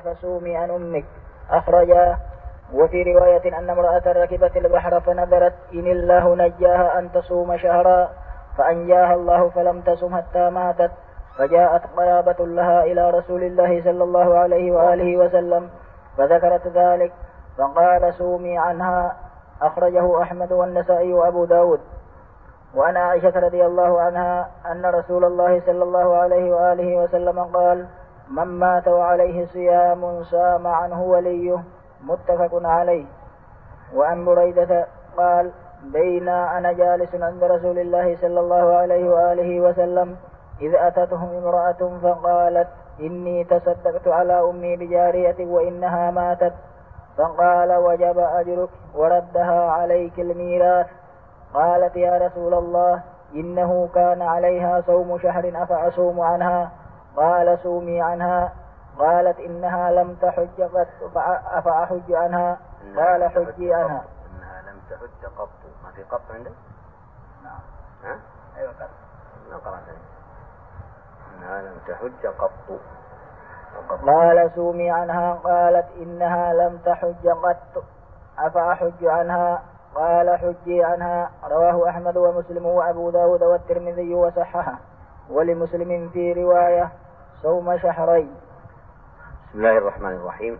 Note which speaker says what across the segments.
Speaker 1: فصومي عن أمك أخرجاه. وفي رواية أن امرأة ركبت البحر فنذرت إن الله نجاها أن تصوم شهرا فأنجاها الله فلم تصم حتى ماتت، فجاءت قرابة لها إلى رسول الله صلى الله عليه وآله وسلم فذكرت ذلك فقال صومي عنها. أخرجه أحمد والنسائي وأبو داود. وعن عائشة رضي الله عنها أن رسول الله صلى الله عليه وآله وسلم قال: من مات وعليه صيام صام عنه وليه، متفق عليه. وعن بريدة قال: بينا أنا جالس عند رسول الله صلى الله عليه وآله وسلم إذ أتته امرأة فقالت: إني تصدقت على أمي بجارية وإنها ماتت، فقال: وجب أجرك وردها عليك الميراث. قالت: يا رسول الله إنه كان عليها صوم شهر أفأصوم عنها؟ قال: صومي عنها. قالت: إنها لم تحج قط أفأحج عنها؟ قال: حجي عنها.
Speaker 2: إنها لم تحج قط. ما في قط عندك؟
Speaker 1: نعم.
Speaker 2: ها؟
Speaker 1: أيوة قط.
Speaker 2: ما قرأت. إنها لم تحج قط.
Speaker 1: قال: صومي عنها. قالت: إنها لم تحج قط أفأحج عنها؟ قال: حجي عنها. رواه أحمد ومسلم وأبو داود والترمذي وصححه. ولمسلم في رواية: صوم شهرين.
Speaker 2: بسم الله الرحمن الرحيم.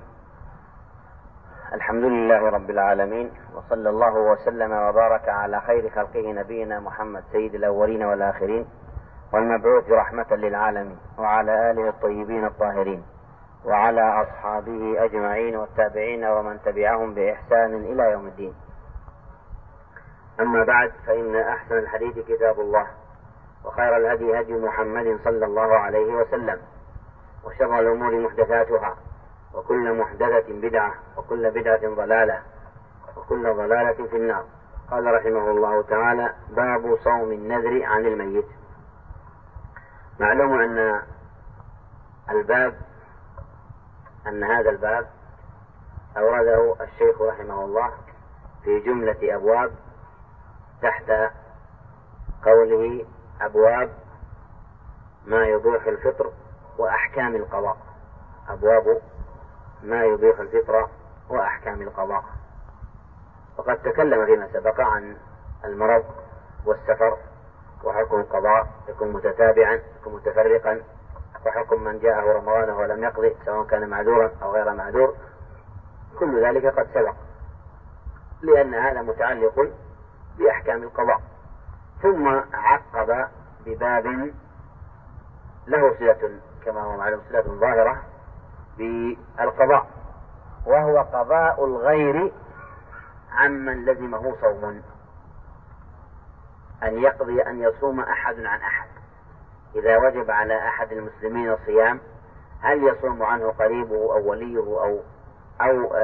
Speaker 2: الحمد لله رب العالمين، وصلى الله وسلم وبارك على خير خلقه نبينا محمد سيد الأولين والآخرين والمبعوث رحمة للعالمين، وعلى آله الطيبين الطاهرين، وعلى أصحابه أجمعين والتابعين ومن تبعهم بإحسان إلى يوم الدين. أما بعد، فإن أحسن الحديث كتاب الله، وخير الهدي هدي محمد صلى الله عليه وسلم، وشر الأمور محدثاتها، وكل محدثة بدعة، وكل بدعة ضلالة، وكل ضلالة في النار. قال رحمه الله تعالى: باب صوم النذر عن الميت. معلوم أن هذا الباب أورده الشيخ رحمه الله في جملة أبواب تحت قوله: أبواب ما يبيح الفطر وأحكام القضاء. أبواب ما يبيح الفطر وأحكام القضاء. وقد تكلم فيما سبق عن المرض والسفر، وحكم القضاء يكون متتابعا يكون متفرقا، وحكم من جاءه رمضان ولم يقضي سواء كان معذورا أو غير معذور. كل ذلك قد سبق، لأن هذا متعلق بأحكام القضاء. ثم عقب بباب له صلة كما هو معلوم، صلة ظاهرة بالقضاء، وهو قضاء الغير عمن لزمه صوم، أن يقضي أن يصوم أحد عن أحد. إذا وجب على أحد المسلمين صيام، هل يصوم عنه قريبه أو وليه أو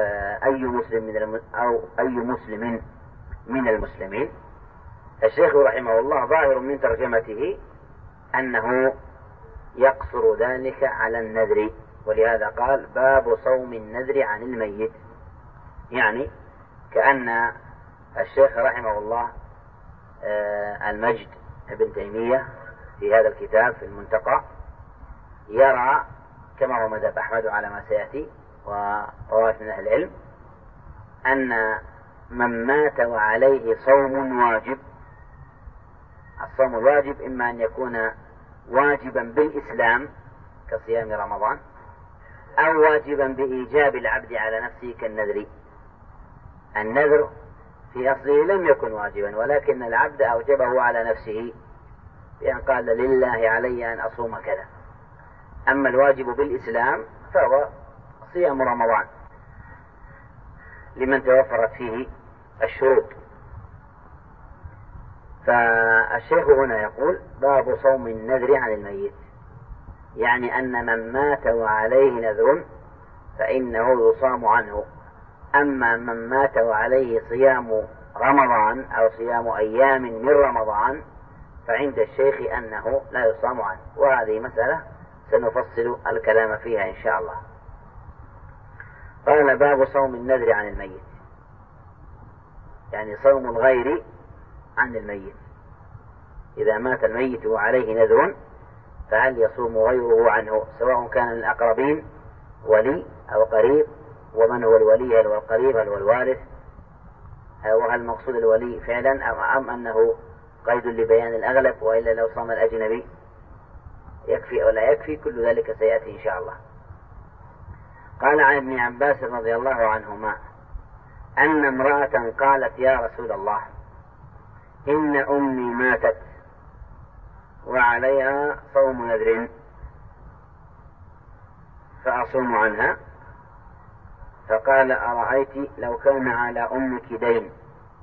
Speaker 2: أي مسلم من المسلمين؟ الشيخ رحمه الله ظاهر من ترجمته أنه يقصر ذلك على النذر، ولهذا قال: باب صوم النذر عن الميت. يعني كأن الشيخ رحمه الله المجد ابن تيمية في هذا الكتاب في المنتقى يرى كما هو مذهب أحمد على ما سيأتي وطوائف من أهل العلم، أن من مات وعليه صوم واجب، الصوم الواجب إما أن يكون واجبا بالإسلام كصيام رمضان، أو واجبا بإيجاب العبد على نفسه كالنذر. النذر في أصله لم يكن واجبا، ولكن العبد أوجبه على نفسه بأن قال: لله علي أن أصوم كذا. أما الواجب بالإسلام فهو صيام رمضان لمن توفرت فيه الشروط. فالشيخ هنا يقول: باب صوم النذر عن الميت، يعني أن من مات وعليه نذر فإنه يصام عنه. أما من مات وعليه صيام رمضان أو صيام أيام من رمضان فعند الشيخ أنه لا يصام عنه، وهذه مسألة سنفصل الكلام فيها إن شاء الله. قال: باب صوم النذر عن الميت، يعني صوم الغير عن الميت. إذا مات الميت وعليه نذر فهل يصوم غيره عنه، سواء كان من الأقربين ولي أو قريب، ومن هو الولي، هل هو القريب، هل هو الوارث، وهل المقصود الولي فعلا أم أنه قيد لبيان الأغلب، وإلا لو صام الأجنبي يكفي أو لا يكفي، كل ذلك سيأتي إن شاء الله. قال عن ابن عباس رضي الله عنهما أن امرأة قالت: يا رسول الله، إن أمي ماتت وعليها صوم نذر فأصوم عنها. فقال: أرأيت لو كان على أمك دين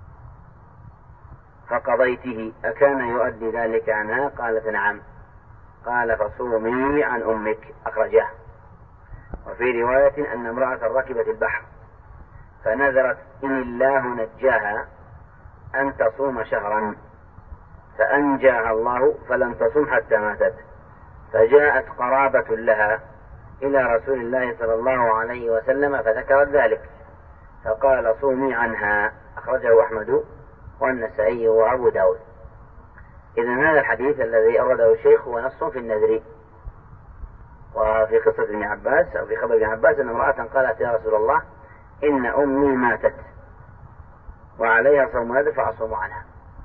Speaker 2: فقضيته أكان يؤدي ذلك عنها؟ قالت: نعم. قال: فصومي عن أمك. أخرجاه. وفي رواية أن امرأة ركبت البحر فنذرت إن الله نجاها أن تصوم شهرا، فأنجاها الله فلم تصم حتى ماتت، فجاءت قرابة لها إلى رسول الله صلى الله عليه وسلم فذكرت ذلك، فقال: صومي عنها. أخرجه أحمد والنسائي وأبو داود. إذن هذا الحديث الذي أورده الشيخ هو نص في النذر. وفي قصة ابن عباس أو في خبر ابن عباس أن امرأة قالت: يا رسول الله، إن أمي ماتت وعليها صوم نذر فأصوم عنها.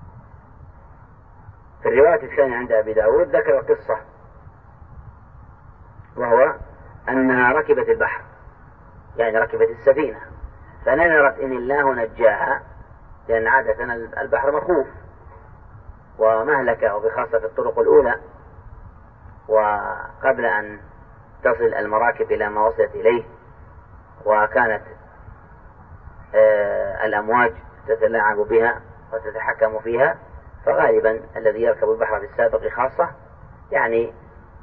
Speaker 2: في الرواية الثانية عند أبي داود ذكر القصة، وهو أنها ركبت البحر، يعني ركبت السفينة، فنذرت إن الله نجاها، لأن عادة البحر مخوف ومهلكة، وبخاصة في الطرق الأولى، وقبل أن تصل المراكب إلى ما وصلت إليه، وكانت الأمواج تتلاعب بها وتتحكم فيها، فغالبا الذي يركب البحر في السابق خاصة يعني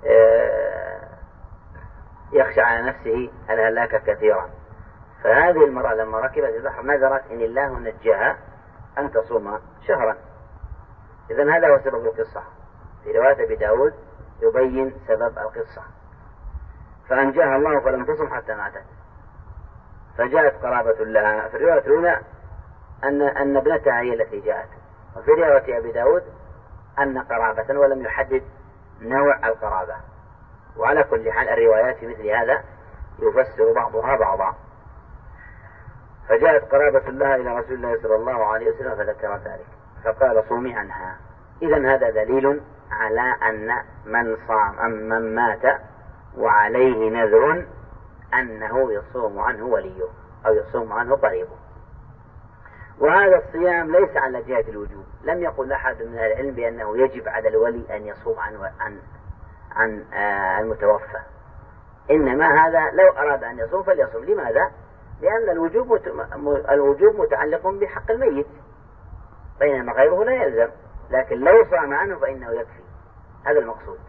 Speaker 2: يخشى على نفسه الهلاك كثيرا. فهذه المرأة لما ركبت البحر نذرت إن الله نجاها أن تصوم شهرا. إذن هذا هو سبب القصة. في رواية أبي داود يبين سبب القصة. فأنجاها الله فلم تصم حتى ماتت، فجاءت قرابة لها. في الرواية الأولى أن ابنتها هي التي جاءت، وفي رواية أبي داود أن قرابة، ولم يحدد نوع القرابة. وعلى كل حال الروايات في مثل هذا يفسر بعضها بعضا. فجاءت قرابة لها إلى رسول الله صلى الله عليه وسلم فذكر ذلك، فقال: صومي عنها. إذن هذا دليل على أن من مات وعليه نذر أنه يصوم عنه وليه أو يصوم عنه قريبه. وهذا الصيام ليس على جهة الوجوب، لم يقل أحد من العلم بأنه يجب على الولي أن يصوم عن المتوفى، إنما هذا لو أراد أن يصوم فليصوم. لماذا؟ لأن الوجوب متعلق بحق الميت، بينما غيره لا يلزم، لكن لو صام عنه فإنه يكفي. هذا المقصود.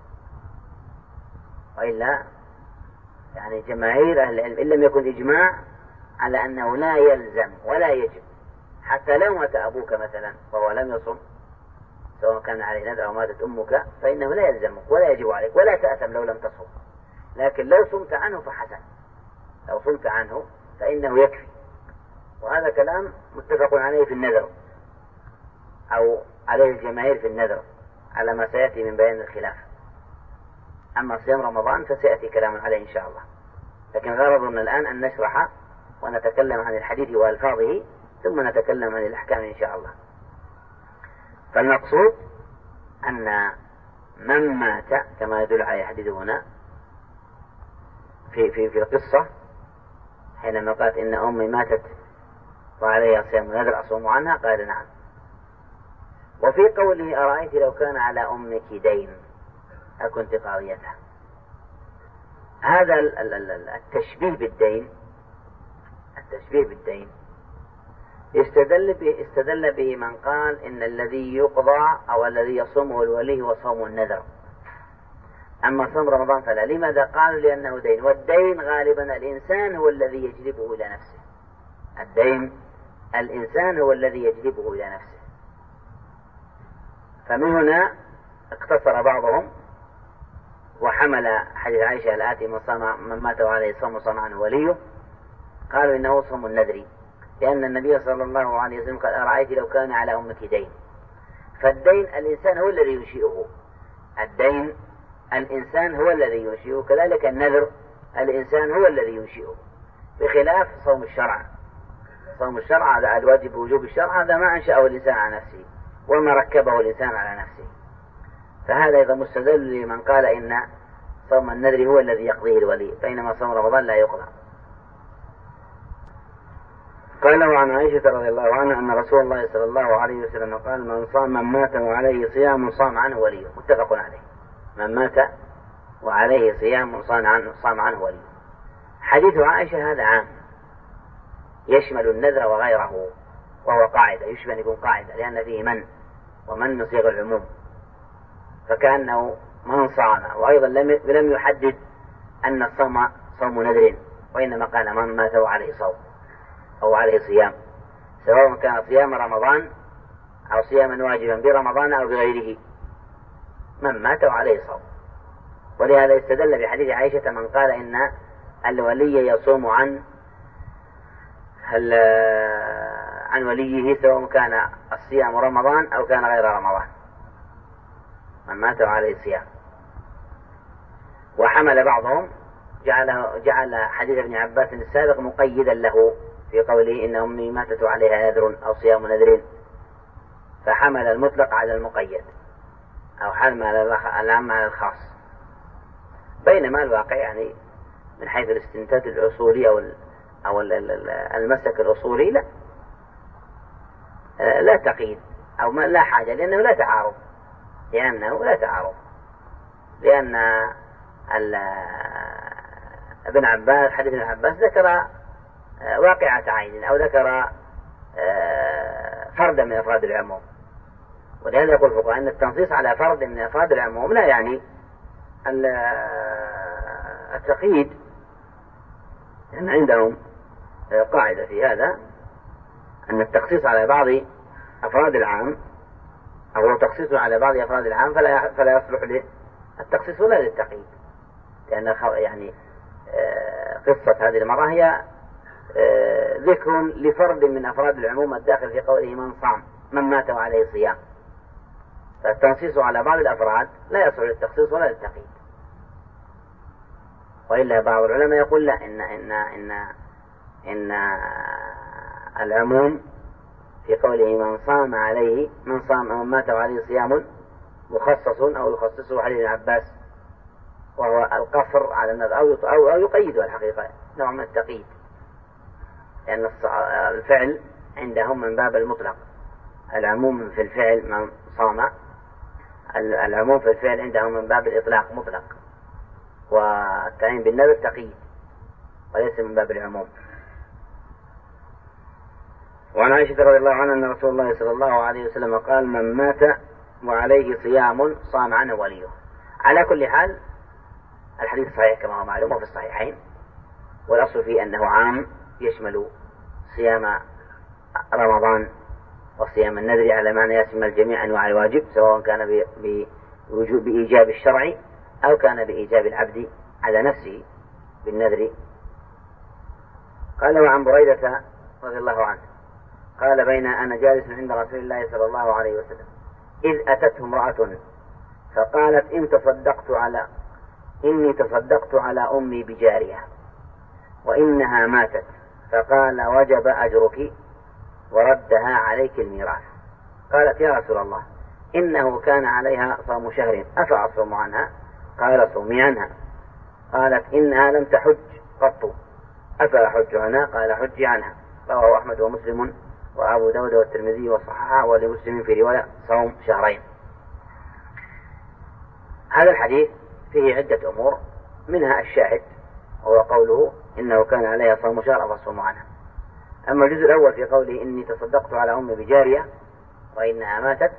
Speaker 2: وإلا يعني جماهير أهل العلم إن لم يكن إجماع على أنه لا يلزم ولا يجب، حتى لو مات أبوك مثلا وهو لم يصم، سواء كان عليه نذر أو ماتت أمك، فإنه لا يلزمك ولا يجب عليك ولا تأثم لو لم تصم. لكن لو صمت عنه فحسن، لو صمت عنه فإنه يكفي. وهذا كلام متفق عليه في النذر، أو عليه الجماهير في النذر، على ما سيأتي من بيان الخلاف. أما صيام رمضان فسيأتي كلام عليه إن شاء الله، لكن غرضنا الآن أن نشرح ونتكلم عن الحديث وألفاظه، ثم نتكلم عن الأحكام إن شاء الله. فالمقصود أن من مات كما يدل عليه الحديث هنا في القصة، حينما قالت: إن أمي ماتت وعليها صيام نذر أصوم عنها، قال: نعم. وفي قوله: أرأيت لو كان على أمك دين أكنت قاضيتها، هذا التشبيه بالدين استدل به من قال إن الذي يقضى أو الذي يصومه الولي هو صوم النذر، أما صوم رمضان فلا. لماذا؟ قالوا: لأنه دين، والدين غالبا الإنسان هو الذي يجلبه إلى نفسه. الدين الإنسان هو الذي يجلبه إلى نفسه. فمن هنا اقتصر بعضهم وحمل حديث عائشة الآتي: من مات وعليه صوم صام عنه وليه، قالوا إنه صوم النذر، لأن النبي صلى الله عليه وسلم قال: أرأيت لو كان على أمك دين. فالدين الإنسان هو الذي ينشئه، الدين الإنسان هو الذي ينشئه، كذلك النذر الإنسان هو الذي ينشئه. بخلاف صوم الشرع. صوم الشرع هذا الواجب وجوب الشرع، هذا ما أنشأه الإنسان على نفسه وما ركبه الإنسان على نفسه، فهذا أيضا مستدل لمن قال إن صوم النذر هو الذي يقضيه الولي، بينما صوم رمضان لا يقضى. قال وعن عائشة رضي الله عنها أن رسول الله صلى الله عليه وسلم قال من مات وعليه صيام صام عنه وليه، متفق عليه. من مات وعليه صيام صام عنه وليه. حديث عائشة هذا عام يشمل النذر وغيره، وهو قاعدة، يشبه أن يكون قاعدة لأن فيه من صيغ العموم، فكأنه من صام، وأيضا لم يحدد أن الصوم صوم نذر، وإنما قال من مات وعليه صوم أو عليه صيام، سواء كان صيام رمضان أو صياما واجبا برمضان أو بغيره، من مات وعليه صوم. ولهذا استدل بحديث عائشة من قال إن الولي يصوم عن وليه سواء كان الصيام رمضان أو كان غير رمضان، من مات وعليه صيام. وحمل بعضهم جعل حديث ابن عباس السابق مقيدا له في قوله إن أمي ماتت عليها نذر أو صيام نذر، فحمل المطلق على المقيد أو حمل العام على الخاص، بينما الواقع يعني من حيث الاستنتاج الأصولي أو المسلك الأصولي لا تقييد أو لا حاجة، لأنه لا تعارض، لأن ابن عباس حديث ابن عباس ذكر واقعة عين أو ذكر فردا من أفراد العموم، ولهذا يقول الفقهاء أن التنصيص على فرد من أفراد العموم لا يعني التقييد، لأن عندهم قاعدة في هذا أن التخصيص على بعض أفراد العام أو تخصيص على بعض أفراد العام فلا يصلح للتخصيص ولا للتقييد، لأن يعني قصة هذه المرة هي ذكر لفرد من أفراد العموم الداخل في قوله من مات وعليه صيام، فالتنصيص على بعض الأفراد لا يصلح للتخصيص ولا للتقييد. وإلا بعض العلماء يقول لا، إن العموم في قوله من مات وعليه صيام مخصص أو يخصصه حديث ابن عباس، وهو القصر على النذر أو يقيده الحقيقة نوع من التقييد، لأن الفعل عندهم من باب المطلق، العموم في الفعل من صام، العموم في الفعل عندهم من باب الإطلاق مطلق، والتعيين بالنذر تقييد وليس من باب العموم. وعن عائشة رضي الله عنها أن رسول الله صلى الله عليه وسلم قال من مات وعليه صيام صام عنه وليه. على كل حال الحديث صحيح كما هو معلوم في الصحيحين، والأصل فيه أنه عام يشمل صيام رمضان وصيام النذر على معنى يشمل جميع أنواع الواجب، سواء كان بإيجاب الشرع أو كان بإيجاب العبد على نفسه بالنذر. قال وعن بريدة رضي الله عنه قال بين أنا جالس عند رسول الله صلى الله عليه وسلم إذ أتته امرأة فقالت إني تصدقت على أمي بجارية وإنها ماتت، فقال وجب أجرك وردها عليك الميراث. قالت يا رسول الله إنه كان عليها صوم شهر أفأصوم عنها؟ قال صومي عنها. قالت إنها لم تحج قط أفأحج عنها؟ قال حجي عنها. رواه أحمد ومسلم وأبو داود والترمذي وصححه، ولمسلم في رواية صوم شهرين. هذا الحديث فيه عدة أمور، منها الشاهد وهو قوله إنه كان عليها صوم شهر فصوم عنها. أما الجزء الأول في قوله إني تصدقت على أمي بجارية وإنها ماتت،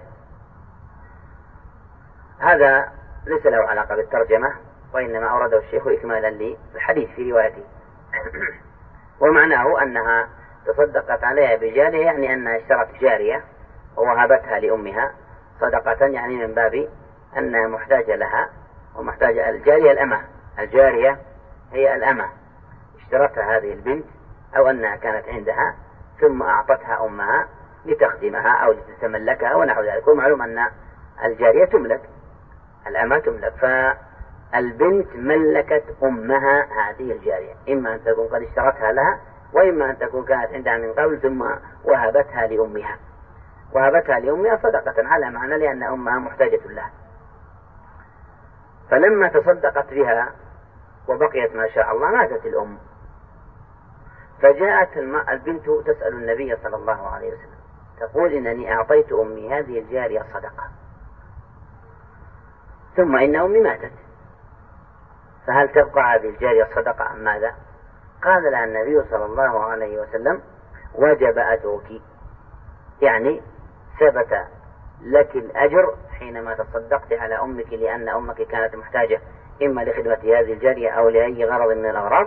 Speaker 2: هذا ليس له علاقة بالترجمة، وإنما أورده الشيخ إكمالا للحديث في روايته. ومعناه أنها تصدقت عليها بجارية، يعني أنها اشترت جارية ووهبتها لأمها صدقة، يعني من باب أنها محتاجة لها ومحتاجة. الجارية الأمة، الجارية هي الأمة، اشترتها هذه البنت أو أنها كانت عندها ثم أعطتها أمها لتخدمها أو لتتملكها ونحو ذلك. ومعلوم أن الجارية تملك، الأمة تملك، البنت ملكت أمها هذه الجارية، إما أن تكون قد اشترتها لها، وإما أن تكون كانت عندها من قبل ثم وهبتها لأمها. وهبتها لأمها صدقة على معنى لأن أمها محتاجة لها. فلما تصدقت بها وبقيت ما شاء الله ماتت الأم، فجاءت البنت تسأل النبي صلى الله عليه وسلم تقول إنني أعطيت أمي هذه الجارية صدقة ثم إن أمي ماتت، فهل تبقى هذه الجارية صدقة أم ماذا؟ قال لها النبي صلى الله عليه وسلم وجب أجرك، يعني ثبت لك الأجر حينما تصدقت على أمك، لأن أمك كانت محتاجة إما لخدمة هذه الجارية أو لأي غرض من الأغراض،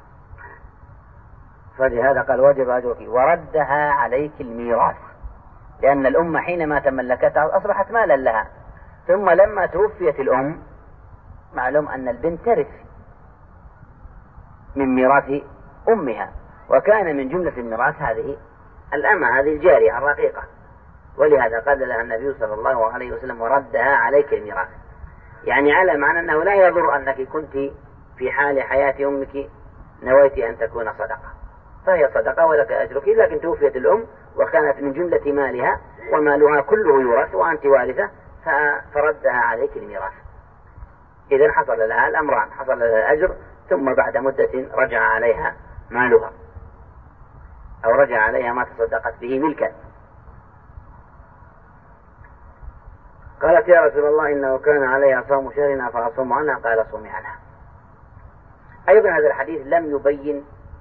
Speaker 2: فلهذا قال وجب أجرك وردها عليك الميراث، لأن الأم حينما تملكتها أصبحت مالا لها، ثم لما توفيت الأم معلوم أن البنت ترث من ميراث أمها، وكان من جملة الميراث هذه الأمة، هذه الجارية الرقيقة، ولهذا قال لها النبي صلى الله عليه وسلم وردها عليك الميراث، يعني على معنى أنه لا يضر أنك كنت في حال حياة أمك نويت أن تكون صدقة، فهي صدقة ولك أجرك، لكن توفيت الأم وكانت من جملة مالها ومالها كله يورث وأنت وارثة فردها عليك الميراث. إذن حصل لها الأمران، حصل لها الأجر ثم بعد مدة رجع عليها مالها أو رجع عليها ما تصدقت به ملكا. قالت يا رسول الله إنه كان عليها صوم شهر فأصوم عنها، قال صومي عنها. أيضا هذا الحديث لم يبين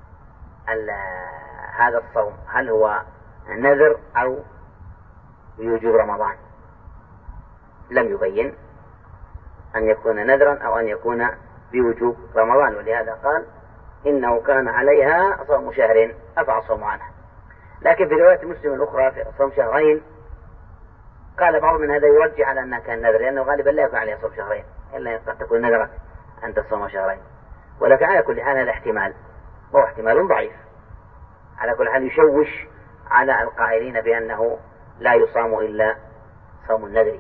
Speaker 2: هذا الصوم هل هو نذر أو بوجوب رمضان، لم يبين أن يكون نذرا أو أن يكون بوجوب رمضان، ولهذا قال إنه كان عليها صوم شهر أفأصوم عنها. لكن في رواية مسلم الأخرى في صوم شهرين قال بعض من هذا يرجع على أنها كان نذر، لأنه غالبا لا يكون عليها صوم شهرين إلا قد تكون نذرت أن تصوم شهرين، ولكن على كل حال هذا احتمال وهو احتمال ضعيف، على كل حال يشوش على القائلين بأنه لا يصام إلا صوم النذر.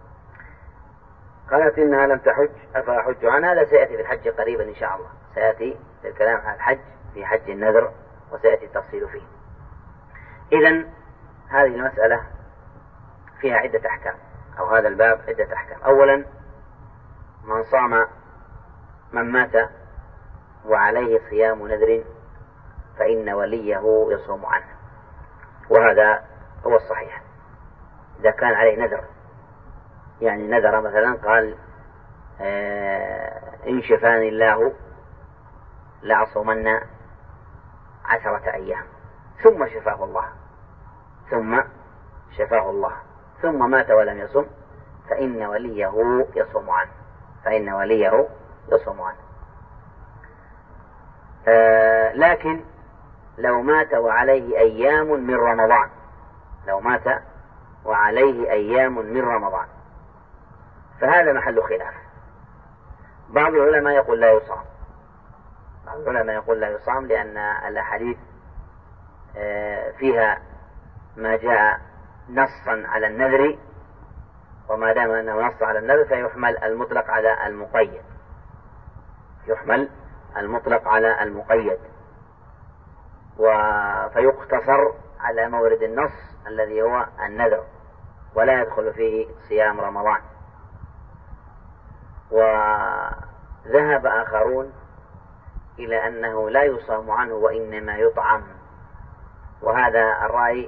Speaker 2: قالت إنها لم تحج أفأحج عنها، هذا سيأتي في الحج قريبا إن شاء الله، سيأتي الكلام عن الحج في حج النذر وسيأتي التفصيل فيه. إذن هذه المسألة فيها عدة أحكام، أو هذا الباب عدة أحكام. أولا من مات وعليه صيام نذر فإن وليه يصوم عنه، وهذا هو الصحيح. إذا كان عليه نذر، يعني نذر مثلا قال إن شفاني الله لأصومن 10 أيام، ثم شفاه الله ثم مات ولم يصم، فإن وليه يصوم عنه. لكن لو مات وعليه أيام من رمضان فهذا محل خلاف. بعض العلماء يقول لا يصام، لأن الأحاديث فيها ما جاء نصا على النذر، وما دام أنه نص على النذر فيحمل المطلق على المقيد، فيقتصر على مورد النص الذي هو النذر، ولا يدخل فيه صيام رمضان. وذهب آخرون إلى أنه لا يصام عنه وإنما يطعم، وهذا الرأي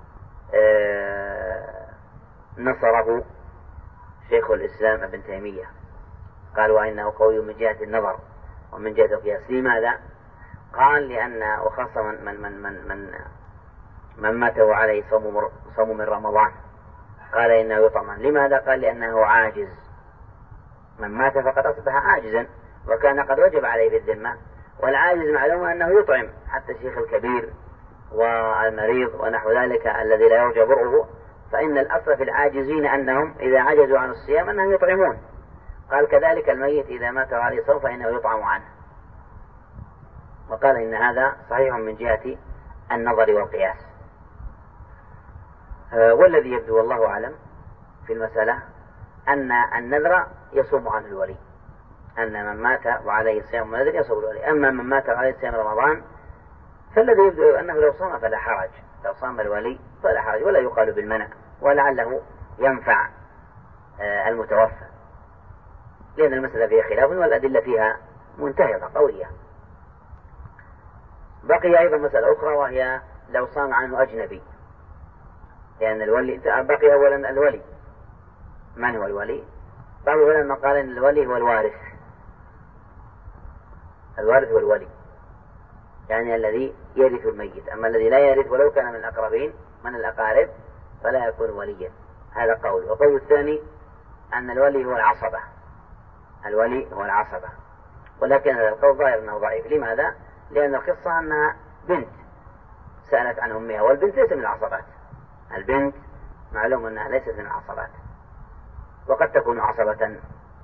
Speaker 2: نصره شيخ الإسلام ابن تيمية، قال وإنه قوي من جهة النظر ومن جهة القياس. لماذا؟ قال لأن وخاصة من مات وعليه صوم من رمضان قال إنه يطعم. لماذا؟ قال لأنه عاجز، من مات فقد أصبح عاجزا وكان قد وجب عليه في الذمة، والعاجز معلوم أنه يطعم، حتى الشيخ الكبير والمريض ونحو ذلك الذي لا يرجى برؤه، فإن الأصل في العاجزين أنهم إذا عجزوا عن الصيام أنهم يطعمون. قال كذلك الميت إذا مات وعليه صوم فإنه يطعم عنه، وقال إن هذا صحيح من جهة النظر والقياس. والذي يبدو والله أعلم في المسألة أن النذر يصوم عنه الولي، أن من مات وعليه صيام نذر يصوم الولي. أما من مات وعليه صيام رمضان فالذي يبدو أنه لو صام فلا حرج، لو صام الولي فلا حرج، ولا يقال بالمنع، ولعله ينفع المتوفى، لأن المسألة فيها خلاف والأدلة فيها منتهضة قوية. بقي أيضا مسألة أخرى وهي لو صام عنه أجنبي، لأن الولي بقي أولا الولي. من هو الولي؟ بعض العلماء قال أن الولي هو الوارث. الوارث هو الولي، يعني الذي يرث الميت. أما الذي لا يرث ولو كان من الأقربين من الأقارب فلا يكون وليا. هذا قول. وقول الثاني أن الولي هو العصبة، الولي هو العصبة، ولكن هذا القول ظاهر أنه ضعيف. لماذا؟ لأن القصة أنها بنت سألت عن أمها، والبنت ليست من العصبات. البنت معلوم أنها ليست من العصبات، وقد تكون عصبة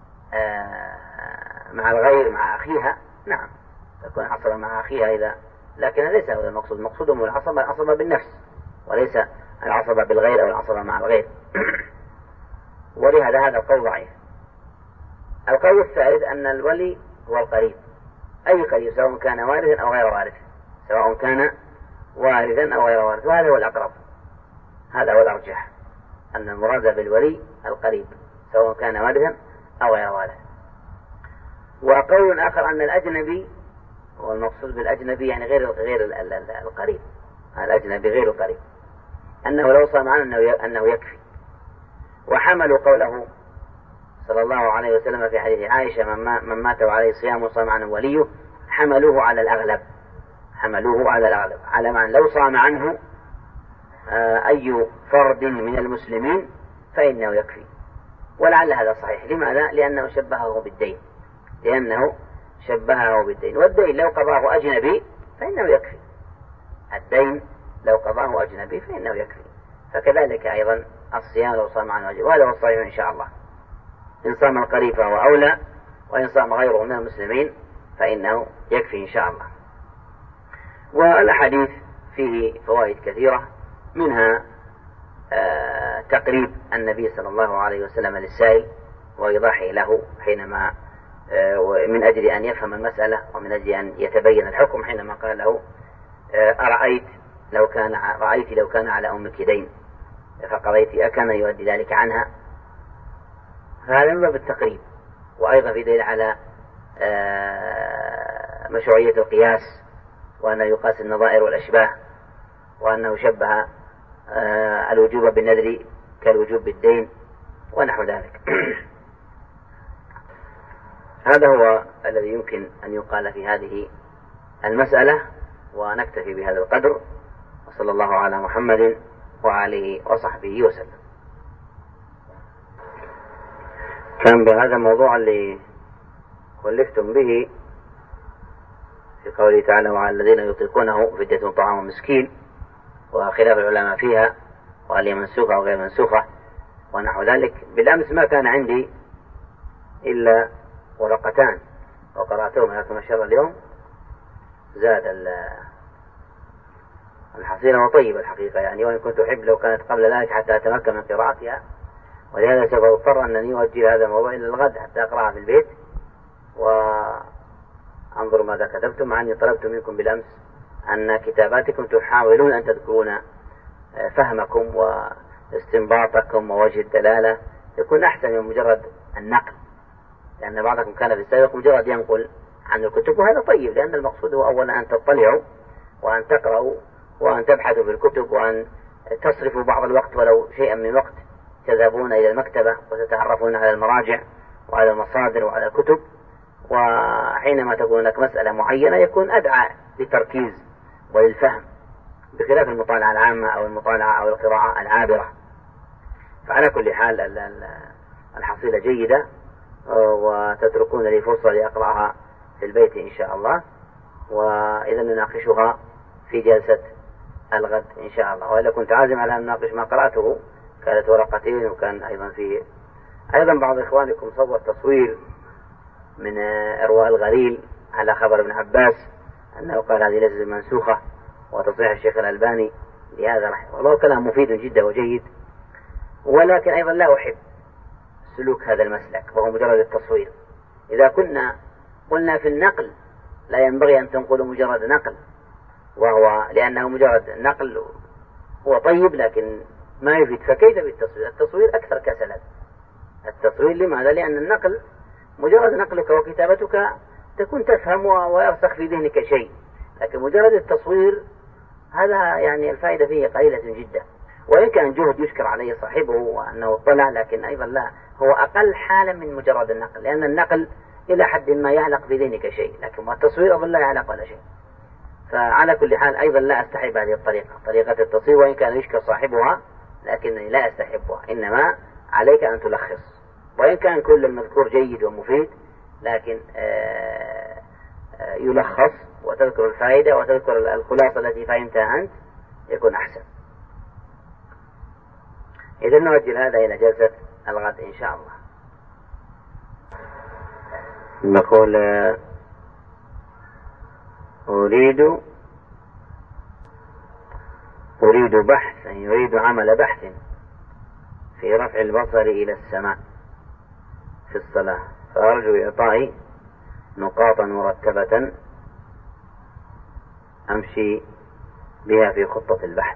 Speaker 2: مع الغير، مع أخيها، نعم تكون عصبة مع أخيها إذا، لكن ليس هذا المقصود. المقصود هو العصبة بالنفس، وليس العصبة بالغير أو العصبة مع الغير. ولهذا هذا القول ضعيف. القول الثالث أن الولي هو القريب، أي قريب، سواء كان وارثا أو غير وارث، سواء كان وارثا أو غير وارث، وهذا هو الأقرب، هذا هو الأرجح، أن المراد بالولي القريب سواء كان وارثا أو غير وارث. وقول آخر أن الأجنبي، والمقصود بالأجنبي يعني غير القريب، الأجنبي غير القريب، أنه لو صام عنه أنه يكفي. وحملوا قوله صلى الله عليه وسلم في حديث عائشة من مات وعليه صيام وصام عنه وليه، حملوه على الأغلب، حملوه على الأغلب، على معنى لو صام عنه أي فرد من المسلمين فإنه يكفي. ولعل هذا صحيح. لماذا؟ لأنه شبهه بالدين، لأنه شبهه بالدين، والدين لو قضاه أجنبي فإنه يكفي، الدين لو قضاه أجنبي فإنه يكفي. فكذلك أيضا الصيام لو صام عنه أجنبي، وهذا هو الصحيح إن شاء الله. إن صام القريب فهو أولى، وإن صام غيره من المسلمين فإنه يكفي إن شاء الله. والحديث فيه فوائد كثيرة، منها تقريب النبي صلى الله عليه وسلم للسائل وإيضاحه له حينما من أجل أن يفهم المسألة، ومن أجل أن يتبين الحكم، حينما قال له رأيت لو كان على أمك دين فقضيت أكان يؤدي ذلك عنها. فهذا من باب التقريب. وأيضا في دليل على مشروعية القياس، وأنه يقاس النظائر والأشباه، وأنه شبه الوجوب بالنذر كالوجوب بالدين ونحو ذلك. هذا هو الذي يمكن أن يقال في هذه المسألة، ونكتفي بهذا القدر، وصلى الله على محمد وآله وصحبه وسلم. كان بهذا الموضوع اللي كلفتم به في قوله تعالى وعلى الذين يطيقونه فدية طعام مسكين، وخلاف العلماء فيها، وهل هي منسوخة أو غير منسوخة ونحو ذلك. بالأمس ما كان عندي إلا ورقتان وقرأتهما، لكن ما شاء الله اليوم زاد الحصيلة وطيبة الحقيقة يعني، وإن كنت أحب لو كانت قبل ذلك حتى أتمكن من قراءتها، ولهذا سوف أضطر أنني أؤجل هذا الموضوع إلى الغد حتى أقرأها في البيت وأنظر ماذا كتبتم، مع أني طلبت منكم بالأمس أن كتاباتكم تحاولون أن تذكرون فهمكم واستنباطكم ووجه الدلالة يكون أحسن من مجرد النقل، لأن بعضكم كان في السابق مجرد ينقل عن الكتب، وهذا طيب، لأن المقصود هو أولا أن تطلعوا وأن تقرأوا وأن تبحثوا في الكتب، وأن تصرفوا بعض الوقت ولو شيئا من وقت تذهبون إلى المكتبة وتتعرفون على المراجع وعلى المصادر وعلى الكتب. وحينما تكون لك مسألة معينة يكون أدعى للتركيز وللفهم، بخلاف المطالعة العامة أو المطالعة أو القراءة العابرة. فعلى كل حال الحصيلة جيدة، وتتركون لي فرصة لأقرأها في البيت إن شاء الله، وإذا نناقشها في جلسة الغد إن شاء الله. وإذا كنت عازم على أن نناقش ما قرأته كانت ورقتين، وكان أيضا بعض إخوانكم صور تصوير من إرواء الغليل على خبر ابن عباس أنه قال هذه ليست منسوخة، وتصحيح الشيخ الألباني لهذا رحمه الله، كلام مفيد جدا وجيد، ولكن أيضا لا أحب سلوك هذا المسلك وهو مجرد التصوير. إذا قلنا في النقل لا ينبغي أن تنقل مجرد نقل، وهو لأنه مجرد نقل هو طيب لكن ما يفيد، فكيف بالتصوير؟ التصوير أكثر كسلا. التصوير لماذا؟ لأن النقل مجرد نقلك وكتابتك تكون تفهم ويرسخ في ذهنك شيء، لكن مجرد التصوير هذا يعني الفائدة فيه قليلة جدا، وإن كان جهد يشكر عليه صاحبه وأنه طلع، لكن أيضا لا، هو أقل حالا من مجرد النقل، لأن النقل إلى حد ما يعلق في ذهنك شيء، لكن التصوير أظن لا يعلق ولا شيء. فعلى كل حال أيضا لا أستحب هذه الطريقة، طريقة التصوير، وإن كان يشكر صاحبها لكنني لا أستحبها، إنما عليك أن تلخص، وإن كان كل المذكور جيد ومفيد لكن يلخص وتذكر الفائدة وتذكر الخلاصة التي فهمتها أنت يكون أحسن. إذا نؤجل هذا إلى جلسة الغد إن شاء الله. نقول أريد بحث، يريد عمل بحث في رفع البصر إلى السماء في الصلاة، فأرجو إعطائي نقاطا مرتبة أمشي بها في خطة البحث.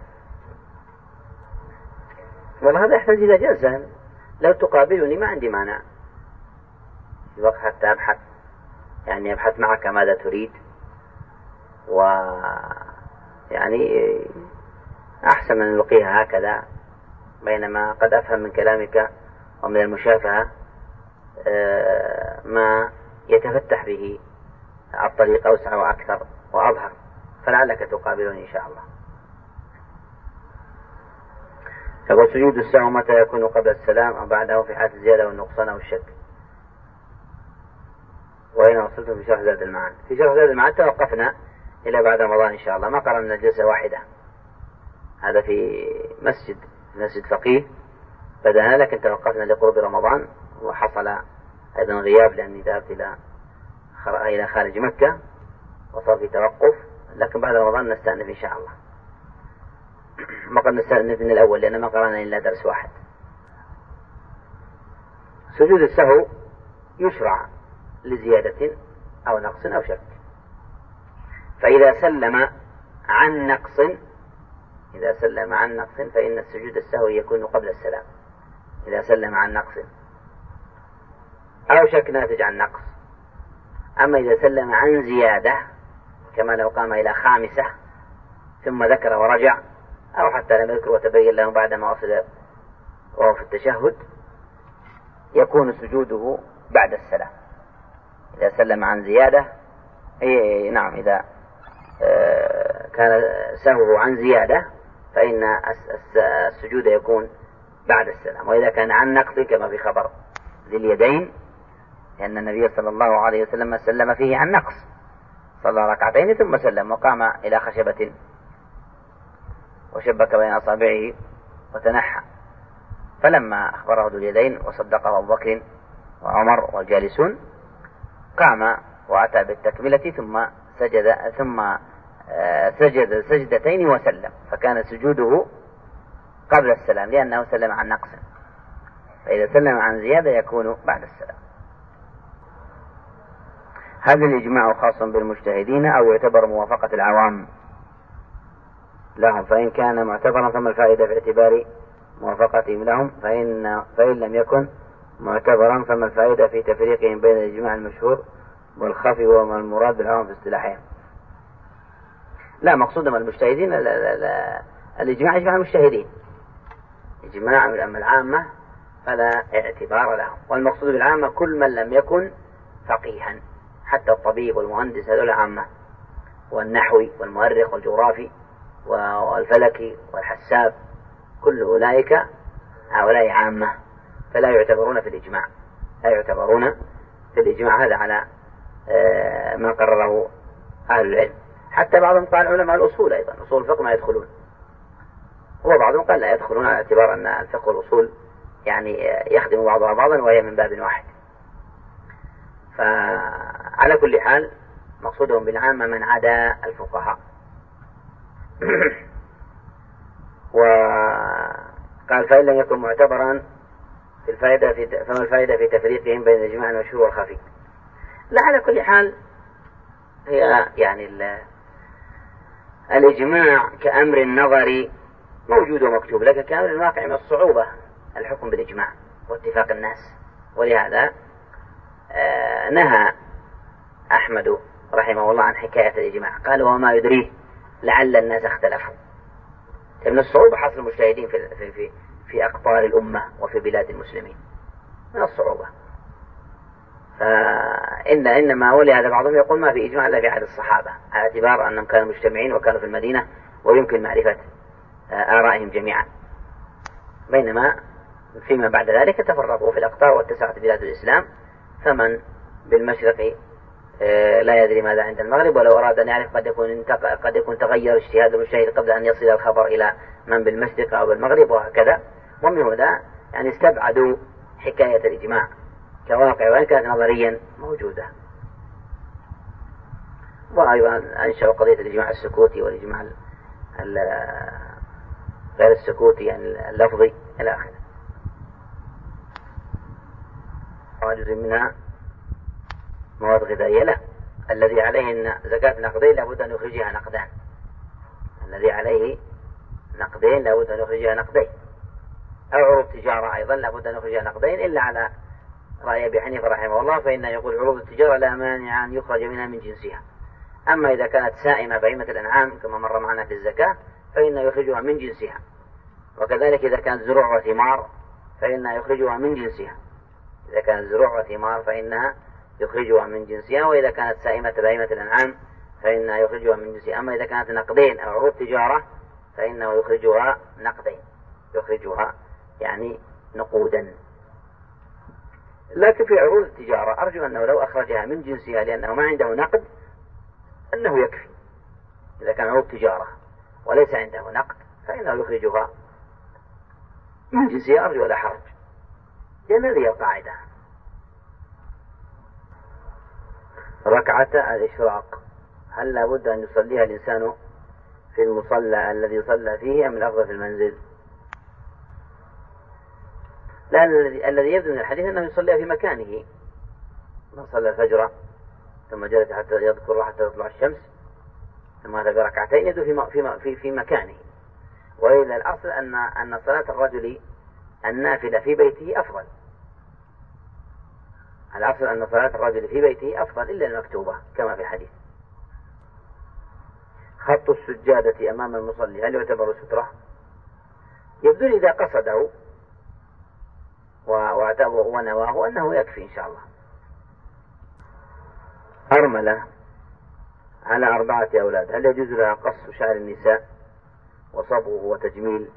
Speaker 2: والله هذا يحتاج إلى جلسة، لو تقابلني ما عندي مانع في وقت حتى أبحث، يعني أبحث معك ماذا تريد، ويعني أحسن من نلقيها هكذا، بينما قد أفهم من كلامك ومن المشافهة ما يتفتح به الطريق أوسع وأكثر وأظهر، فلعلك تقابلني إن شاء الله. فقد سجود السهو متى يكون؟ قبل السلام أو بعده في حالة الزيادة والنقصان أو الشك؟ وأين وصلتم في شرح زاد المعاد؟ في شرح زاد المعاد توقفنا إلى بعد رمضان إن شاء الله، ما قررنا جلسة واحدة، هذا في مسجد فقيه بدأنا، لكن توقفنا لقرب رمضان، وحصل أيضا غياب لأني ذهبت إلى خارج مكة وصار في توقف، لكن بعد رمضان نستأنف إن شاء الله. ما قد نستأنف من الأول لأن ما قرأنا إلا درس واحد. سجود السهو يشرع لزيادة أو نقص أو شك، فإذا سلم عن نقص فإن السجود السهو يكون قبل السلام، إذا سلم عن نقص أو شك ناتج عن نقص. أما إذا سلم عن زيادة كما لو قام إلى 5 ثم ذكر ورجع، أو حتى لم يذكر وتبين له بعدما وهو في التشهد، يكون سجوده بعد السلام. إذا سلم عن زيادة نعم، إذا كان سهوه عن زيادة فإن السجود يكون بعد السلام، وإذا كان عن نقص كما في خبر ذي اليدين، لأن النبي صلى الله عليه وسلم سلم فيه عن نقص، صلى ركعتين ثم سلم وقام إلى خشبة وشبك بين أصابعه وتنحى، فلما أخبره ذو اليدين وصدقه أبو بكر وعمر والجالسون قام وأتى بالتكملة ثم سجد سجدتين وسلم، فكان سجوده قبل السلام لأنه سلم عن نقص، فإذا سلم عن زيادة يكون بعد السلام. هذا الإجماع خاص بالمجتهدين أو يعتبر موافقة العوام لهم؟ فإن كان معتبرا فما الفائدة في اعتبار موافقتهم لهم؟ فإن لم يكن معتبرا فما الفائدة في تفريقهم بين الإجماع المشهور والخفي وما المراد بالعوام في اصطلاحهم؟ لا، مقصود من المجتهدين الإجماع إجماع المجتهدين، إجماع أما العامة فلا اعتبار لهم، والمقصود بالعامة كل من لم يكن فقيها، حتى الطبيب والمهندس هذول عامة، والنحوي والمؤرخ والجغرافي والفلكي والحساب، كل أولئك هؤلاء عامة، فلا يعتبرون في الإجماع، لا يعتبرون في الإجماع. هذا على ما قرره أهل العلم. حتى بعضهم قال علماء الأصول أيضا، أصول الفقه ما يدخلون، وبعضهم قال لا يدخلون، على اعتبار أن الفقه والأصول يعني يخدم بعضها بعضا وهي من باب واحد. فعلى كل حال مقصودهم بالعامة من عدا الفقهاء. وقال فإن لم يكن معتبرا في الفائدة فما الفائدة في تفريقهم بين الإجماع المشهور والخفي؟ لا، على كل حال هي يعني الإجماع كأمر نظري موجود ومكتوب، لكن كأمر الواقع من الصعوبة الحكم بالإجماع واتفاق الناس. ولهذا نهى أحمد رحمه الله عن حكاية الإجماع، قال وما يدريه لعل الناس اختلفوا. من الصعوبة حصل المجتهدين في أقطار الأمة وفي بلاد المسلمين، من الصعوبة. إنما ولهذا بعضهم يقول ما في إجماع إلا في عهد الصحابة، على اعتبار أنهم كانوا مجتمعين وكانوا في المدينة ويمكن معرفة آرائهم جميعا، بينما فيما بعد ذلك تفرقوا في الأقطار واتسعت بلاد الإسلام، فمن بالمشرق لا يدري ماذا عند المغرب، ولو أراد أن يعرف قد يكون تغير اجتهاد المجتهد قبل أن يصل الخبر إلى من بالمشرق أو بالمغرب وهكذا. ومن هنا يعني استبعدوا حكاية الإجماع كواقع، وإن كانت نظريا موجودة. وأيضا أنشأوا قضية الإجماع السكوتي والإجماع غير السكوتي يعني اللفظي إلى آخره. وجزء منها مواد غذائية، لا، الذي عليه زكاة نقدين لابد أن يخرجها نقدان، الذي عليه نقدين لابد أن يخرجها نقدين، أو عروض تجارة أيضا لابد أن يخرجها نقدين، إلا على رأي أبي حنيفة رحمه الله فإنه يقول عروض التجارة لا مانع أن يخرج منها من جنسها. أما إذا كانت سائمة بهيمة الأنعام كما مر معنا في الزكاة فإنه يخرجها من جنسها، وكذلك إذا كانت زروع وثمار فإنها يخرجها من جنسها، إذا كانت زروع وثمار فإنها يخرجها من جنسها، وإذا كانت سائمة بهيمة الأنعام فإنها يخرجها من جنسها. أما إذا كانت نقدين أو عروض تجارة فإنه يخرجها نقدين، يخرجها يعني نقودا. لكن في عروض التجارة أرجو أنه لو أخرجها من جنسها لأنه ما عنده نقد أنه يكفي. إذا كان عروض تجارة وليس عنده نقد فإنه يخرجها من جنسها أرجو ولا حرج، لأن هذه القاعدة. ركعة الإشراق هل لابد أن يصليها الإنسان في المصلى الذي صلى فيه أم الأفضل في المنزل؟ لا، الذي يبدو من الحديث أنه يصليها في مكانه، من صلى الفجر ثم جلس حتى يذكر حتى تطلع الشمس ثم هذا بركعتين يدو في مكانه. وإلا الأصل أن صلاة الرجل النافلة في بيته أفضل، الأصل أن صلاة الرجل في بيته أفضل إلا المكتوبة كما في الحديث. خط السجادة أمام المصلي هل يعتبر سترة؟ يبدو إذا قصده ونواه أنه يكفي إن شاء الله. أرملة على 4 أولاد هل يجوز لها قص شعر النساء وصبغه وتجميل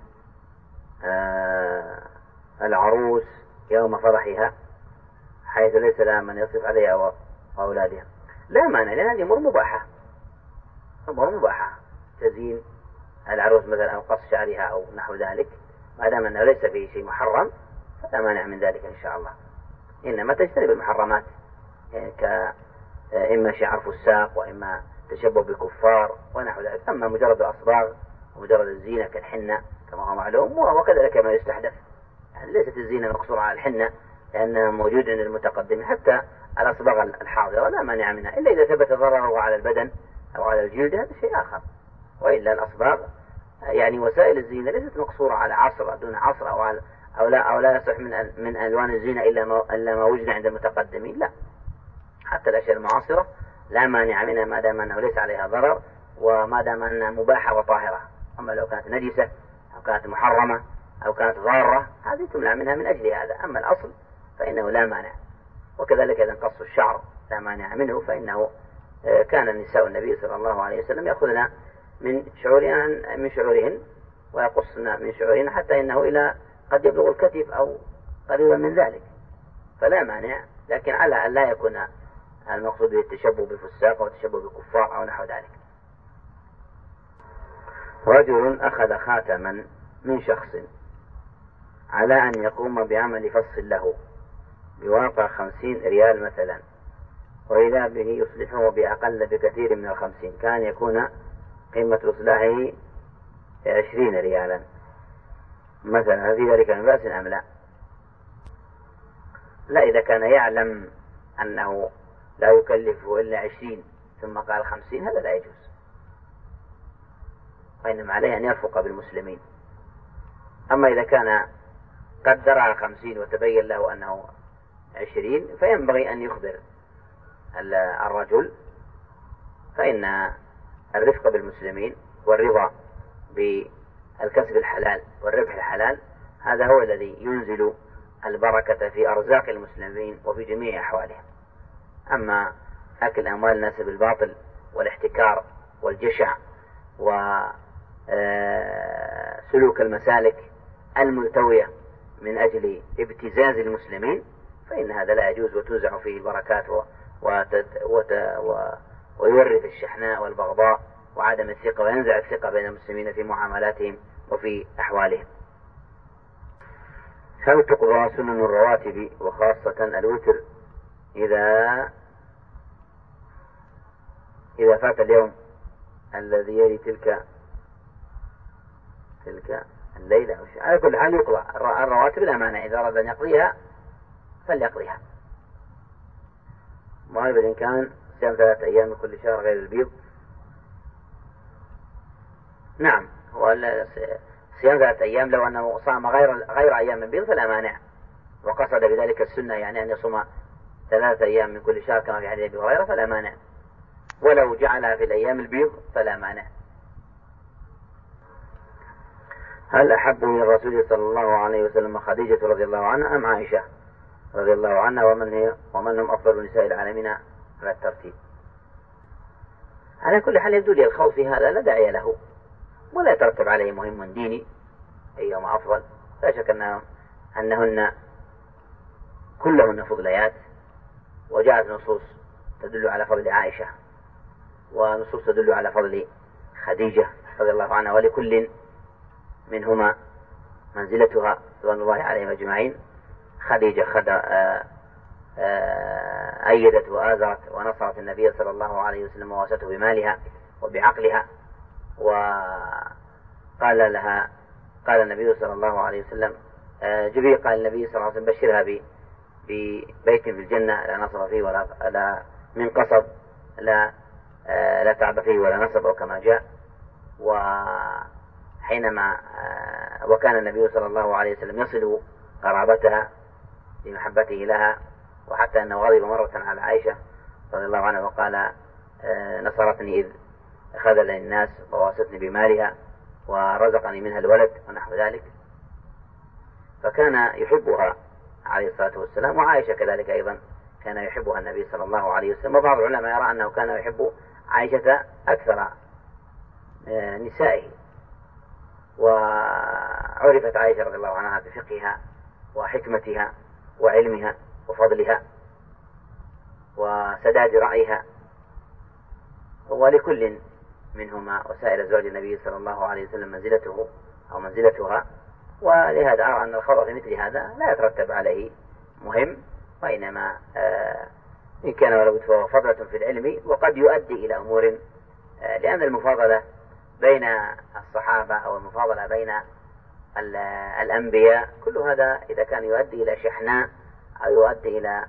Speaker 2: العروس يوم فرحها حيث ليس لها من يصرف عليها وأولادها؟ لا مانع، لأن هذه أمور مباحة، أمور مباحة، تزيين العروس مثلا أو قص شعرها أو نحو ذلك، ما دام أنه ليس فيه شيء محرم فلا مانع من ذلك إن شاء الله. إنما تجتنب المحرمات يعني إما شعر فساق وإما تشبه بالكفار ونحو ذلك. أما مجرد الأصباغ ومجرد الزينة كالحنة كما هو معلوم وكذلك ما يستحدث، يعني ليست الزينة مقصورة على الحنة لأنها موجود عند المتقدمين، حتى الأصباغ الحاضرة لا مانع منها إلا إذا ثبت ضرره على البدن أو على الجلد، هذا شيء آخر. وإلا الأصباغ يعني وسائل الزينة ليست مقصورة على عصر دون عصر أو لا يصح من ألوان الزينة إلا ما وجد عند المتقدمين، لا، حتى الأشياء المعاصرة لا مانع منها ما دام أنه ليس عليها ضرر وما دام أنها مباحة وطاهرة. أما لو كانت نجسة أو كانت محرمة أو كانت ضارة هذه تمنع منها من أجل هذا، أما الأصل فإنه لا مانع. وكذلك إذا قص الشعر لا مانع منه، فإنه كان النساء النبي صلى الله عليه وسلم يأخذن من شعورهن ويقصن من شعورهن حتى إنه إلى قد يبلغ الكتف أو قريبا من ذلك، فلا مانع، لكن على أن لا يكون المقصود بالتشبه بالفساق أو التشبه بالكفار أو نحو ذلك. رجل أخذ خاتما من شخص على أن يقوم بعمل فص له بواقع 50 ريال مثلا، وإذا به يصلحه بأقل بكثير من 50، كان يكون قيمة إصلاحه 20 ريالا مثلا، في ذلك من بأس أم لا؟ لا، إذا كان يعلم أنه لا يكلفه إلا 20 ثم قال 50، هذا لا يجوز، وإنما عليه أن يرفق بالمسلمين. أما إذا كان قدرها 50 وتبين له أنه 20 فينبغي أن يخبر الرجل، فإن الرفق بالمسلمين والرضا بالكسب الحلال والربح الحلال هذا هو الذي ينزل البركة في أرزاق المسلمين وفي جميع أحوالهم. أما أكل أموال الناس بالباطل والاحتكار والجشع وسلوك المسالك الملتوية من أجل ابتزاز المسلمين فإن هذا لا يجوز، وتوزع فيه البركات ويورث الشحناء والبغضاء وعدم الثقة، وينزع الثقة بين المسلمين في معاملاتهم وفي أحوالهم. هل تقضى سنن الرواتب وخاصة الوتر إذا فات اليوم الذي يلي تلك الليلة؟ على كل حال يقضى الرواتب لا مانع، إذا أراد أن يقضيها فليقضيها. وهذا إن كان صيام 3 أيام من كل شهر غير البيض. نعم، هو صيام 3 أيام لو أنه صام غير أيام البيض فلا مانع، وقصد بذلك السنة يعني أن يصوم 3 أيام من كل شهر كما في حديث أبي هريرة فلا مانع، ولو جعلها في الأيام البيض فلا مانع. هل أحب من الرسول صلى الله عليه وسلم خديجة رضي الله عنها أم عائشة رضي الله عنها، ومن هم أفضل نساء العالمين على الترتيب؟ على كل حال يبدو لي الخوف في هذا لا داعي له، ولا يترتب عليه مهم ديني أيهما أفضل. لا شك أنهن كلهن فضليات، وجاءت نصوص تدل على فضل عائشة ونصوص تدل على فضل خديجة رضي الله عنها، ولكل منهما منزلتها رضوان الله عليهم أجمعين. خديجة أيدت وآزرت ونصرت النبي صلى الله عليه وسلم وواسته بمالها وبعقلها، وقال لها قال النبي صلى الله عليه وسلم جبريل قال النبي صلى الله عليه وسلم بشرها ببيت في الجنة لا نصب فيه ولا من قصب لا تعب فيه ولا نصب أو كما جاء. وحينما وكان النبي صلى الله عليه وسلم يصل قرابتها بمحبته لها، وحتى أنه غضب مرة على عائشة رضي الله عنها وقال نصرتني إذ خذلني الناس وواستني بمالها ورزقني منها الولد ونحو ذلك. فكان يحبها عليه الصلاة والسلام، وعائشة كذلك أيضا كان يحبها النبي صلى الله عليه وسلم. وبعض العلماء يرى أنه كان يحب عائشة أكثر نسائه، وعرفت عائشة رضي الله عنها بفقهها وحكمتها وعلمها وفضلها وسداد رأيها، ولكل منهما وسائر أزواج النبي صلى الله عليه وسلم منزلته أو منزلتها. ولهذا أرى أن الخبر في مثل هذا لا يترتب عليه مهم، وإنما إن كان ولو فهو فضلة في العلم، وقد يؤدي إلى أمور، لأن المفاضلة بين الصحابة أو المفاضلة بين الأنبياء كل هذا إذا كان يؤدي إلى شحناء أو يؤدي إلى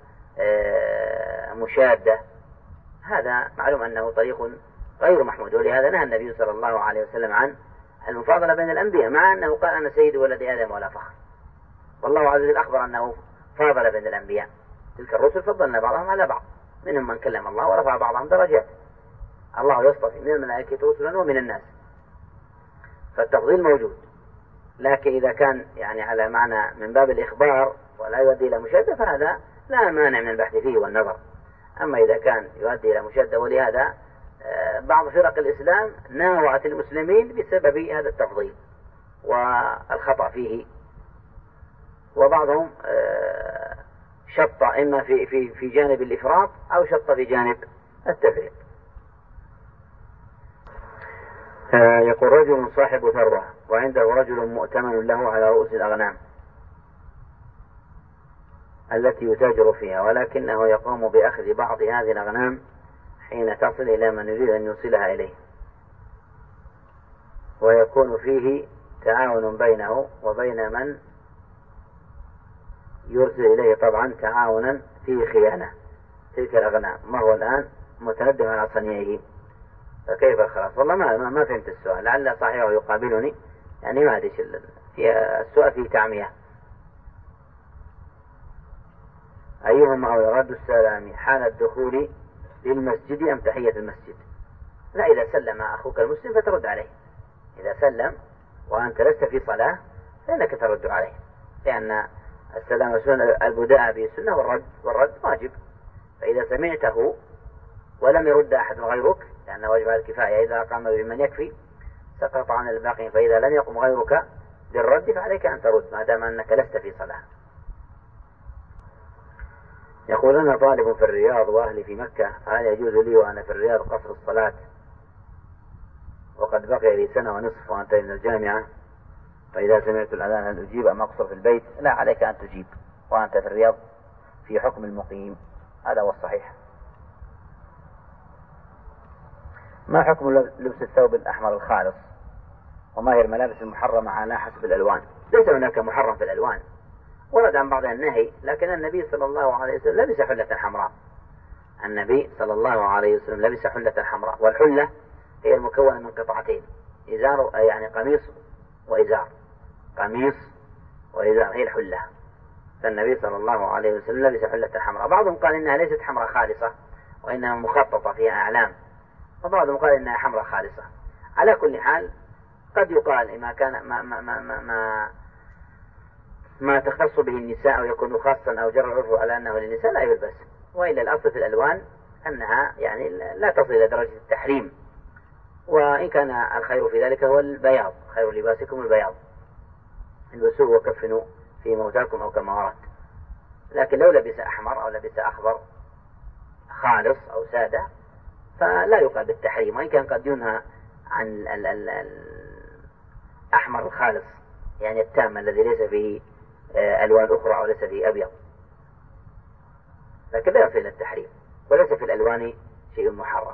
Speaker 2: مشادة هذا معلوم أنه طريق غير محمود. ولهذا نهى النبي صلى الله عليه وسلم عن المفاضلة بين الأنبياء، مع أنه قال أنا سيد ولد آدم ولا فخر، والله عز وجل أخبر أنه فاضل بين الأنبياء. تلك الرسل فضلنا بعضهم على بعض، منهم من كلم الله ورفع بعضهم درجات، الله يصطفي من الملائكة رسلا ومن الناس، فالتفضيل موجود. لكن إذا كان يعني على معنى من باب الإخبار ولا يؤدي إلى مشادة فهذا لا مانع من البحث فيه والنظر. أما إذا كان يؤدي إلى مشادة، ولهذا بعض فرق الإسلام ناوعت المسلمين بسبب هذا التفضيل والخطأ فيه، وبعضهم شط إما في جانب الإفراط أو شط في جانب التفريط. يقول رجل صاحب ثروة وعنده رجل مؤتمن له على رؤوس الأغنام التي يتاجر فيها، ولكنه يقوم بأخذ بعض هذه الأغنام حين تصل إلى من يريد أن يوصلها إليه، ويكون فيه تعاون بينه وبين من يرسل إليه، طبعا تعاونا فيه خيانة. تلك الأغنام، ما هو الآن متندم على صنيعه، فكيف الخلاص؟ والله ما فهمت السؤال، لعل صاحبه يقابلني، يعني ما أدري السؤال فيه تعمية. أيهما أو رد السلام حال الدخول للمسجد أم تحية المسجد؟ لا، إذا سلم أخوك المسلم فترد عليه، إذا سلم وأنت لست في صلاة فإنك ترد عليه، لأن السلام سنة، البداء به سنة والرد واجب. فإذا سمعته ولم يرد أحد غيرك، لأن واجب على الكفاية، إذا قام بمن يكفي سقط عن الباقين، فإذا لم يقم غيرك بالرد فعليك أن ترد ما دام أنك لست في صلاة. يقول أنا طالب في الرياض وأهلي في مكة، هل يجوز لي وأنا في الرياض قصر الصلاة وقد بقي لي سنة ونصف وأنتهي من الجامعة، فإذا سمعت الأذان هل أجيب أم أقصر في البيت؟ لا، عليك أن تجيب وأنت في الرياض في حكم المقيم، هذا هو الصحيح. ما حكم لبس الثوب الأحمر الخالص؟ وما هي الملابس المحرمة على حسب الألوان؟ ليس هناك محرم في الألوان، ورد عن بعض النهي، لكن النبي صلى الله عليه وسلم لبس حلة حمراء. النبي صلى الله عليه وسلم لبس حلة حمراء، والحلة هي المكونة من قطعتين، إزار يعني قميص وإزار، قميص وإزار هي الحلة. فالنبي صلى الله عليه وسلم لبس حلة حمراء. بعضهم قال إنها ليست حمراء خالصة وإنها مخططة فيها أعلام، وبعضهم قال إنها حمراء خالصة. على كل حال قد يقال إما كان ما تختص به النساء أو يكون خاصا أو جر عرفه على أنه للنساء لا يلبس، وإلا الأصل في الألوان أنها يعني لا تصل إلى درجة التحريم، وإن كان الخير في ذلك هو البياض، خير لباسكم البياض، البسوه وكفنوا في موتاكم أو كما ورد. لكن لو لبس أحمر أو لبس أخضر خالص أو سادة فلا يقال بالتحريم، وإن كان قد ينهى عن الأحمر الخالص يعني التام الذي ليس فيه ألوان أخرى أو ليس فيه أبيض، لكن لا يصل إلى التحريم، وليس في الألوان شيء محرم.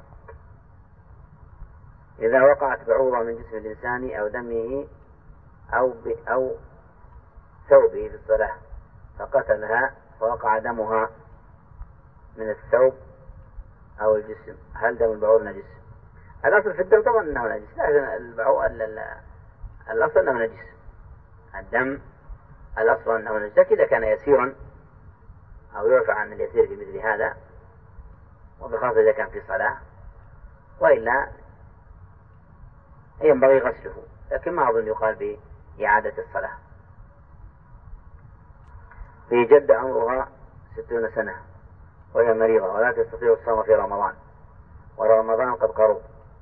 Speaker 2: إذا وقعت بعوضة من جسم الإنسان أو دمه أو ثوبه في الصلاة فقتلها ووقع دمها من الثوب أو الجسم، هل دم البعوض نجس؟ الأصل في الدم طبعا أنه نجس، لكن الأصل أنه نجس، الدم الأصل أنه نجس، إذا كان يسيرا أو يعفى عن اليسير في مثل هذا، وبخاصة إذا كان في صلاة، وإلا ينبغي غسله، لكن ما أظن يقال بإعادة الصلاة. في جدة عمرها 60 سنة وهي مريضة ولا تستطيع الصوم في رمضان ورمضان قد قرب،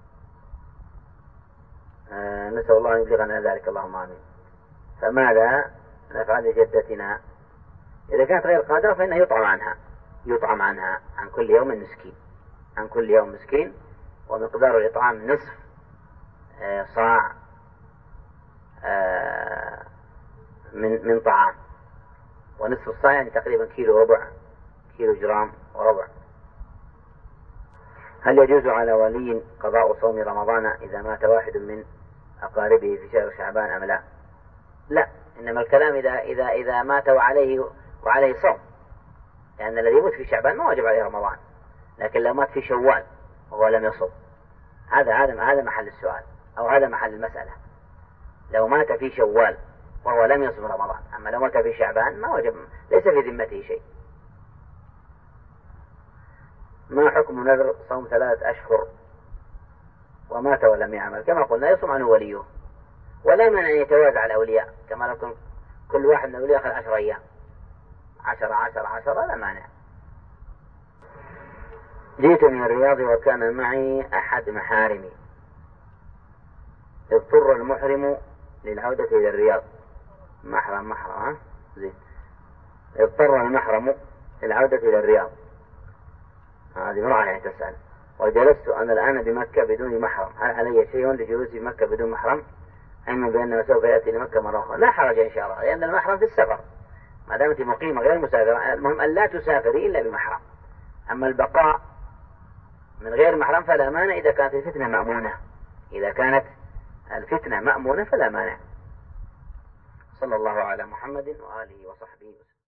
Speaker 2: نسأل الله أن يبلغنا ذلك، اللهم آمين. فماذا نفعل لجدتنا؟ إذا كانت غير قادرة فإنه يطعم عنها عن كل يوم مسكين، عن كل يوم مسكين، ومقدار الإطعام نصف صاع من طعام، ونصف الصاع يعني تقريبا كيلو ربع، كيلو جرام وربع. هل يجوز على ولي قضاء صوم رمضان إذا مات واحد من أقاربه في شهر شعبان أم لا؟ لا، إنما الكلام إذا مات وعليه صوم، لأن الذي يموت في شعبان ما واجب عليه رمضان، لكن لو مات في شوال وهو لم يصوم هذا محل السؤال، أو هذا محل المسألة. لو مات في شوال وهو لم يصوم رمضان، أما لو مات في شعبان ما وجب، ليس في ذمته شيء. ما حكم نذر صوم 3 أشهر ومات ولم يعمل؟ كما قلنا يصوم عنه وليه، ولا يمنع أن يتوازع الأولياء، كما لو كل واحد من الأولياء أخذ 10 أيام، 10 لا مانع. جئت من الرياض وكان معي أحد محارمي، اضطر المحرم للعودة إلى الرياض، محرم زين، اضطر المحرم للعودة إلى الرياض، هذه امرأة يعني تسأل، وجلست أنا الآن بمكة بدون محرم، هل علي شيء لجلوسي بمكة بدون محرم؟ علما بأنه سوف يأتي لمكة مرة أخرى. لا حرج إن شاء الله، لأن المحرم في السفر، ما دامت مقيمة غير مسافرة، المهم أن لا تسافري إلا بمحرم. أما البقاء من غير محرم فلا مانع إذا كانت الفتنة مأمونة، إذا كانت الفتنة مأمونة فلا مانع. صلى الله على محمد وآله وصحبه وسلم.